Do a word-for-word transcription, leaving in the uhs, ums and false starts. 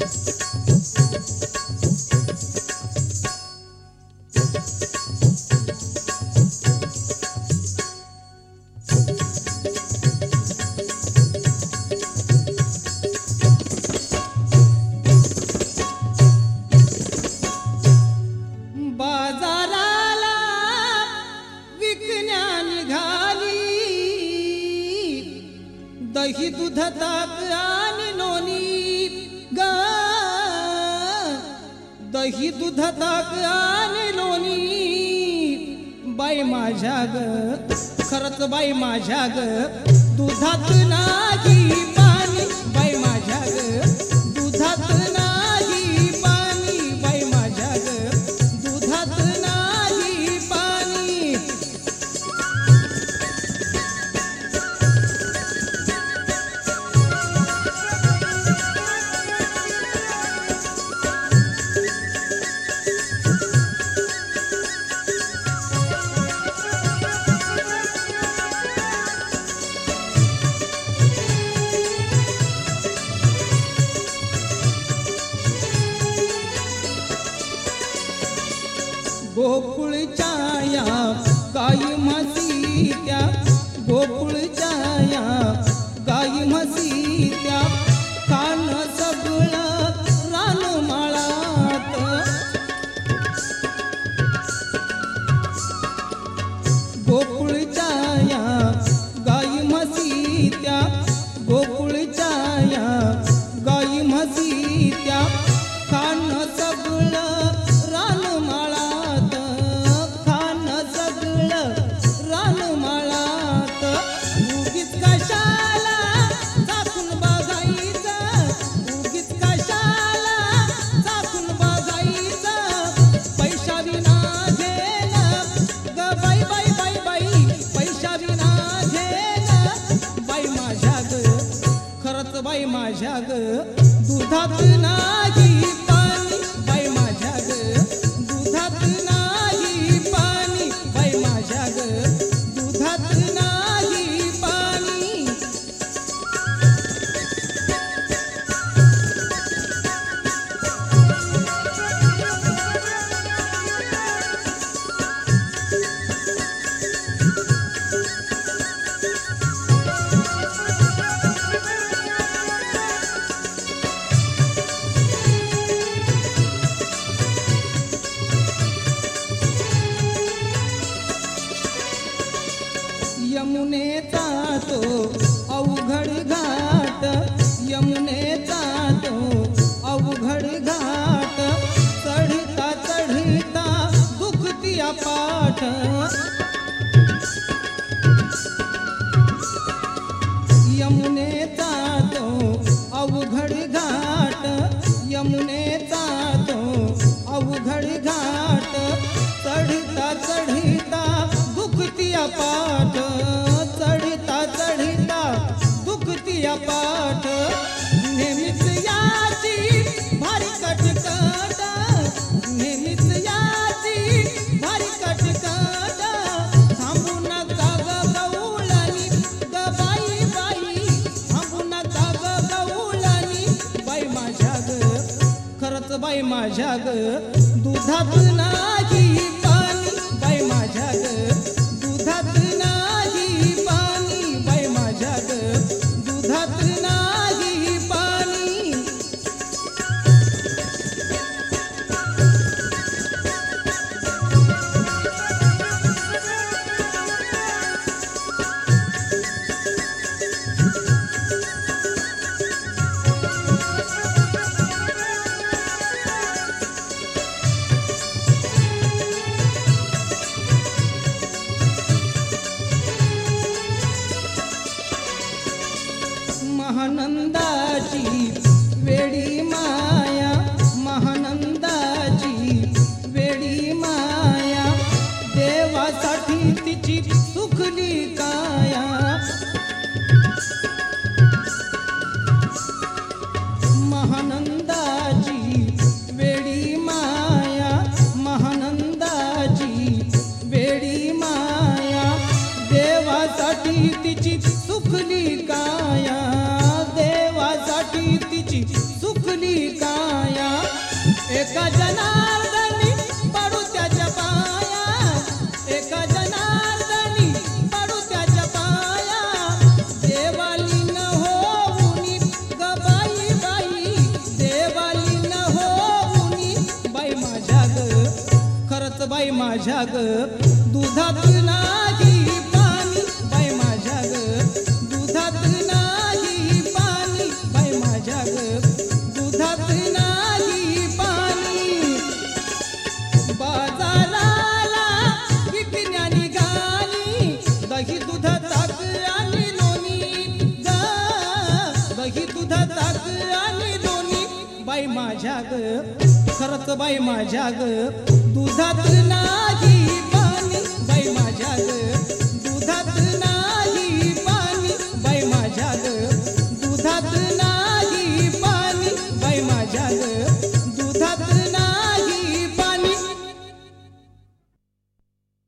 दही दूध ताक आणि लोणी ग, दही दूध ताक आणि लोणी बाई माझ्या ग, खरंच बाई माझ्या ग, दुधात नाही पाणी बाई माझ्या ग, दुधात नाही पाणी बाई माझ्या ग, दुधात नाही पाणी. गोकुळच्या या गाई म्हशी त्या, गोकुळच्या या गाई म्हशी त्या, खाणं सगळं रानमाळात. गोकुळच्या या गाई म्हशी त्या, गोकुळच्या या गाई म्हशी त्या, खाणं सगळं रानमाळात, खाणं सगळं रानमाळात. उगीच कशाला चाकून बघायचं, उगीच कशाला चाकून बघायचं, पैशा विना घेणं ग बाई बाई बाई बाई, पैशा विना घेणं बाई माझ्या ग, खरंच बाई माझ्या ग, दुधात नाही पाणी बाई माझ्या ग, दुधात नाही पाणी बाई माझ्या ग, दुधात नाही पाणी. यमुनेचा तो अवघड घाट, यमुनेचा तो अवघड घाट, चढता चढता दुखतिया पाठ. यमुनेचा तो अवघड घाट, यमुनेचा तो अवघड घाट, चढता चढता दुखतिया पाठ, चढता चढता दुखतिया पाठ. नेहमीच याची भारी कटकट, नेहमीच याची भारी कटकट, थांबू नका ग गवळणी ग बाई बाई, थांबू नका ग गवळणी बाई माझ्या ग, खरंच बाई माझ्या ग, दुधात नाही पाणी बाई माझ्या ग, दुधात नाही पाणी बाई माझ्या ग, दुधात नाही पाणी. महानंदाची वेडी माया, महानंदाची वेडी माया, देवासाठी तिची सुखली काया. महानंदाची वेडी माया, महानंदाची वेडी माया, देवासाठी तिची सुखली काया, देवासाठी तिची सुखली काया. एका जनार्दनी पडू त्याच्या पाया, एका जनार्दनी पडू त्याच्या पाया, देवाली न होऊनी ग बाई बाई, देवाली न होऊनी बाई माझ्या ग, खरंच बाई माझ्या ग, दुधात नाही पाणी बाई माझ्या ग, दुधात नाही पाणी बाई माझ्या ग, दुधात नाही पाणी. बाजाराला विकण्या निघाली दही दूध ताक आणि लोणी ग, दही दूध ताक आणि लोणी बाई माझ्या ग, खरंच बाई माझ्या ग, दुधात नाही